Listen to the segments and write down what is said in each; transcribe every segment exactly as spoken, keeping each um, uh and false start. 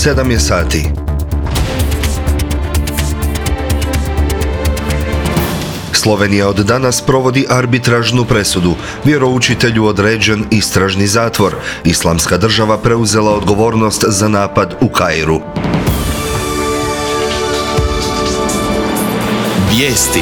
sedam je sati. Slovenija od danas provodi arbitražnu presudu. Vjeroučitelju određen istražni zatvor. Islamska država preuzela odgovornost za napad u Kairu. Vijesti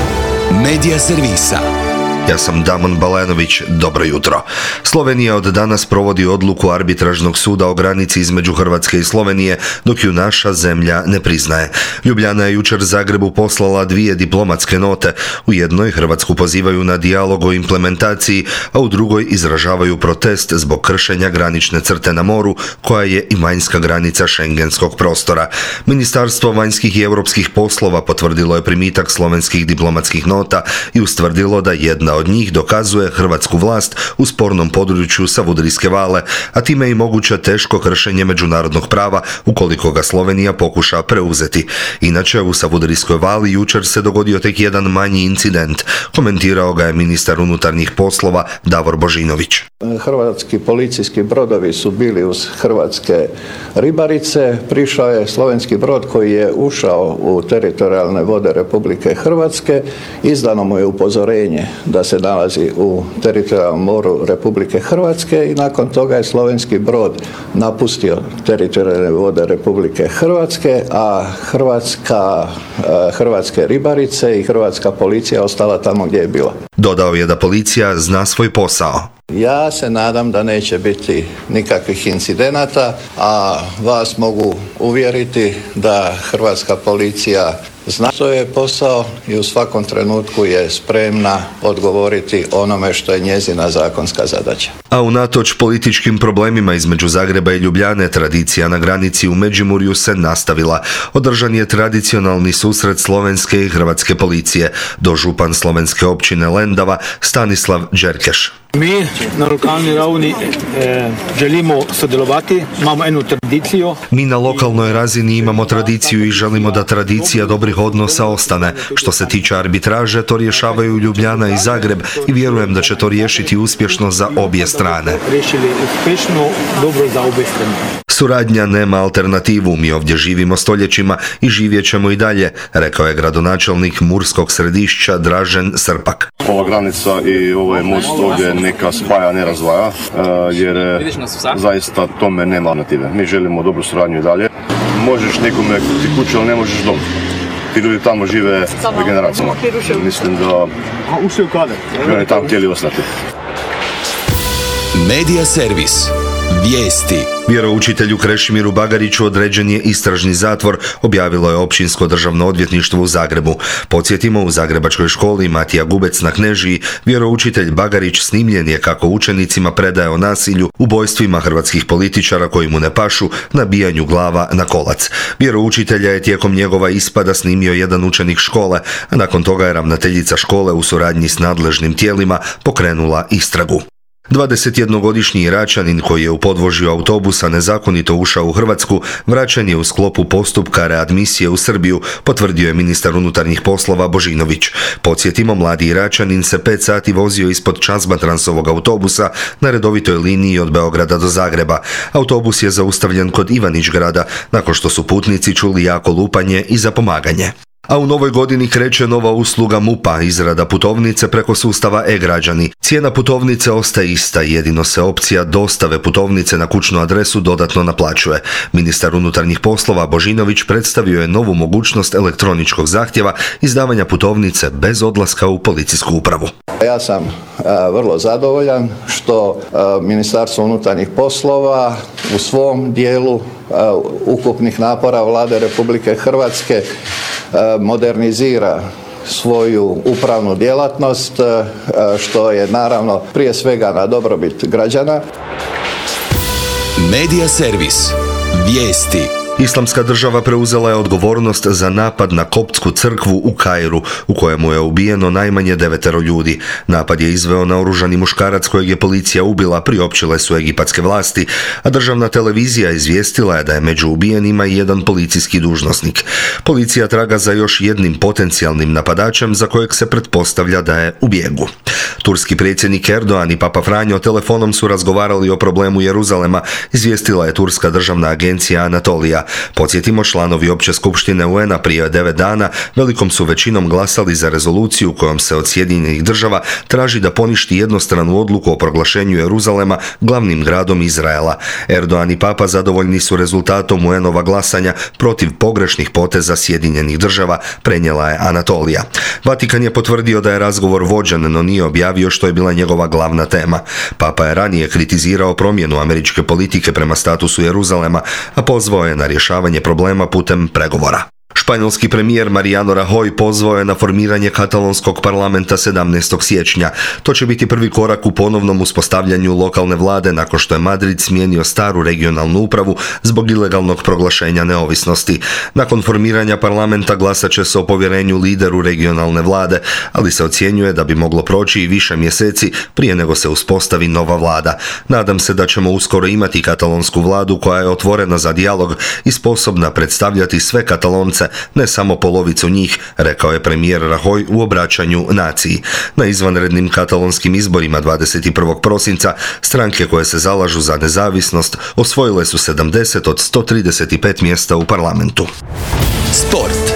Medija servisa. Ja sam Damon Balenović, dobro jutro. Slovenija od danas provodi odluku arbitražnog suda o granici između Hrvatske i Slovenije, dok ju naša zemlja ne priznaje. Ljubljana je jučer Zagrebu poslala dvije diplomatske note. U jednoj Hrvatsku pozivaju na dijalog o implementaciji, a u drugoj izražavaju protest zbog kršenja granične crte na moru, koja je i vanjska granica šengenskog prostora. Ministarstvo vanjskih i europskih poslova potvrdilo je primitak slovenskih diplomatskih nota i ustvrdilo da jedna od njih dokazuje hrvatsku vlast u spornom području Savudrijske vale, a time i moguće teško kršenje međunarodnog prava ukoliko ga Slovenija pokuša preuzeti. Inače, u Savudrijskoj vali jučer se dogodio tek jedan manji incident. Komentirao ga je ministar unutarnjih poslova Davor Božinović. Hrvatski policijski brodovi su bili uz hrvatske ribarice. Prišao je slovenski brod koji je ušao u teritorijalne vode Republike Hrvatske. Izdano mu je upozorenje da se nalazi u teritorijalnom moru Republike Hrvatske i nakon toga je slovenski brod napustio teritorijalne vode Republike Hrvatske, a hrvatska, hrvatske ribarice i hrvatska policija ostala tamo gdje je bila. Dodao je da policija zna svoj posao. Ja se nadam da neće biti nikakvih incidenata, a vas mogu uvjeriti da hrvatska policija zna što je posao i u svakom trenutku je spremna odgovoriti onome što je njezina zakonska zadaća. A unatoč političkim problemima između Zagreba i Ljubljane, tradicija na granici u Međimurju se nastavila. Održan je tradicionalni susret slovenske i hrvatske policije. Dožupan slovenske općine Lendava Stanislav Đerkeš. Mi na lokalnoj ravni e, želimo sodelovati, imamo jednu tradiciju. Mi na lokalnoj razini imamo tradiciju i želimo da tradicija dobrih odnosa ostane. Što se tiče arbitraže, to rješavaju Ljubljana i Zagreb i vjerujem da će to riješiti uspješno za obje strane. Riješili uspješno, dobro za obje strane. Suradnja nema alternativu, mi ovdje živimo stoljećima i živjet ćemo i dalje, rekao je gradonačelnik Murskog Središća Dražen Srpak. Ova granica i ovaj most ovdje neka spaja, ne razdvaja, jer zaista tome nema alternative. Mi želimo dobru suradnju i dalje. Možeš nekome ti kuću, ali ne možeš dom. Ti ljudi tamo žive generacijama. Mislim da bi oni tamo htjeli ostati. Medija servis. Vijesti. Vjeroučitelju Krešimiru Bagariću određen je istražni zatvor, objavilo je Općinsko državno odvjetništvo u Zagrebu. Podsjetimo, u zagrebačkoj školi Matija Gubec na Knežiji vjeroučitelj Bagarić snimljen je kako učenicima predaje o nasilju, ubojstvima hrvatskih političara koji mu ne pašu, nabijanju glava na kolac. Vjeroučitelja je tijekom njegova ispada snimio jedan učenik škole, a nakon toga je ravnateljica škole u suradnji s nadležnim tijelima pokrenula istragu. dvadesetjednogodišnji Iračanin koji je u podvožju autobusa nezakonito ušao u Hrvatsku vraćan je u sklopu postupka readmisije u Srbiju, potvrdio je ministar unutarnjih poslova Božinović. Podsjetimo, mladi Iračanin se pet sati vozio ispod Čazmatransovog autobusa na redovitoj liniji od Beograda do Zagreba. Autobus je zaustavljen kod Ivanić-grada nakon što su putnici čuli jako lupanje i zapomaganje. A u novoj godini kreće nova usluga MUP-a, izrada putovnice preko sustava e-građani. Cijena putovnice ostaje ista, jedino se opcija dostave putovnice na kućnu adresu dodatno naplaćuje. Ministar unutarnjih poslova Božinović predstavio je novu mogućnost elektroničkog zahtjeva izdavanja putovnice bez odlaska u policijsku upravu. Ja sam a, vrlo zadovoljan što a, Ministarstvo unutarnjih poslova u svom dijelu a, ukupnih napora Vlade Republike Hrvatske a, modernizira svoju upravnu djelatnost, a, što je naravno prije svega na dobrobit građana. Medija servis. Vijesti. Islamska država preuzela je odgovornost za napad na koptsku crkvu u Kairu, u kojemu je ubijeno najmanje devetero ljudi. Napad je izveo naoružani muškarac kojeg je policija ubila, priopćile su egipatske vlasti, a državna televizija izvijestila je da je među ubijenima i jedan policijski dužnosnik. Policija traga za još jednim potencijalnim napadačem za kojeg se pretpostavlja da je u bijegu. Turski predsjednik Erdogan i Papa Franjo telefonom su razgovarali o problemu Jeruzalema, izvijestila je turska državna agencija Anatolija. Podsjetimo, članovi Opće skupštine U N-a prije devet dana velikom su većinom glasali za rezoluciju kojom se od Sjedinjenih država traži da poništi jednostranu odluku o proglašenju Jeruzalema glavnim gradom Izraela. Erdogan i Papa zadovoljni su rezultatom U N-ova glasanja protiv pogrešnih poteza Sjedinjenih država, prenijela je Anatolija. Vatikan je potvrdio da je razgovor vođen, no nije objavio što je bila njegova glavna tema. Papa je ranije kritizirao promjenu američke politike prema statusu Jeruzalema, a pozvao je na rješavanje problema putem pregovora. Španjolski premijer Mariano Rajoy pozvao je na formiranje katalonskog parlamenta sedamnaestog siječnja. To će biti prvi korak u ponovnom uspostavljanju lokalne vlade nakon što je Madrid smijenio staru regionalnu upravu zbog ilegalnog proglašenja neovisnosti. Nakon formiranja parlamenta glasat će se o povjerenju lideru regionalne vlade, ali se ocjenjuje da bi moglo proći i više mjeseci prije nego se uspostavi nova vlada. Nadam se da ćemo uskoro imati katalonsku vladu koja je otvorena za dijalog i sposobna predstavljati sve Katalonce, ne samo polovicu njih, rekao je premijer Rajoy u obraćanju naciji. Na izvanrednim katalonskim izborima dvadeset prvog prosinca stranke koje se zalažu za nezavisnost osvojile su sedamdeset od sto trideset pet mjesta u parlamentu. Sport.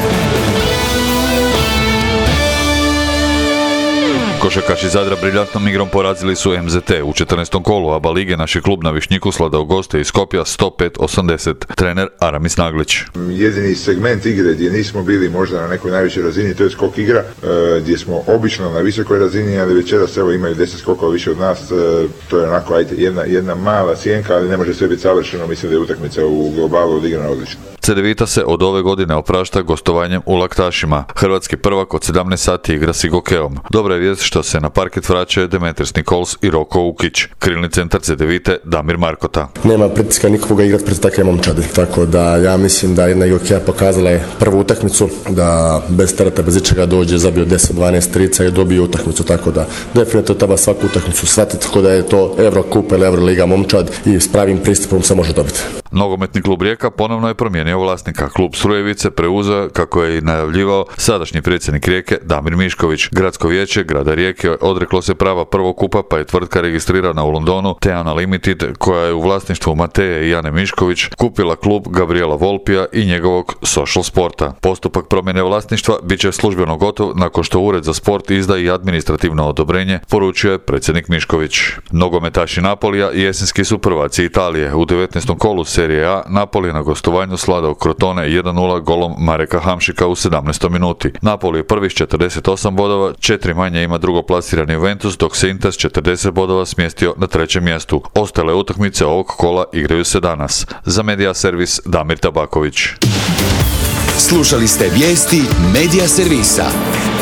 Košarkaši Zadra briljantnom igrom porazili su M Z T u četrnaestom kolu A B A lige. Naš je klub na Višnjiku sladao goste iz Skopja sto pet osamdeset. Trener Aramis Naglić. Jedini segment igre gdje nismo bili možda na nekoj najvišoj razini, to je skok igra, gdje smo obično na visokoj razini, ali večeras evo imaju deset skokova više od nas. To je onako ajde, jedna, jedna mala sjenka, ali ne može sve biti savršeno. Mislim da je utakmica u globalu odigrana odlično. Cedevita se od ove godine oprašta gostovanjem u Laktašima. Hrvatski prvak od sedamnaest sati igra s Igokeom. Dobra je vijest što se na parket vraćaju Demetris Nikols i Roko Ukić. Krilni centar Cedevite Damir Markota. Nema pritiska nikoga igrati pred takve momčadi. Tako da ja mislim da jedna Igokea pokazala je prvu utakmicu, da bez tereta, bez ičega dođe, zabio deset dvanaest trica i dobio utakmicu. Tako da definitivno treba svaku utakmicu shvatiti kako da je to Eurokup ili Euroliga momčad i s pravim pristupom se može dobiti. Nogometni klub Rijeka ponovno je promijenio vlasnika. Klub Strujevice preuzeo, kako je i najavljivao sadašnji predsjednik Rijeke Damir Mišković. Gradsko vijeće grada Rijeke odreklo se prava prvokupa, pa je tvrtka registrirana u Londonu Teana Limited, koja je u vlasništvu Mateje i Jane Mišković, kupila klub Gabriela Volpija i njegovog Social Sporta. Postupak promjene vlasništva bit će službeno gotov nakon što Ured za sport izda i administrativno odobrenje, poručio je predsjednik Mišković. Nogometaši Napolija jesenski su prvaci Italije. U devetnaestom kolu Serije A Napoli na gostovanju sladao Crotone jedan nula golom Mareka Hamšika u sedamnaestoj minuti. Napoli je prvi s četrdeset osam bodova, četiri manje ima drugoplasirani Juventus, dok se Inter s četrdeset bodova smjestio na trećem mjestu. Ostale utakmice ovog kola igraju se danas. Za Media Servis Damir Tabaković. Slušali ste vijesti Media Servisa.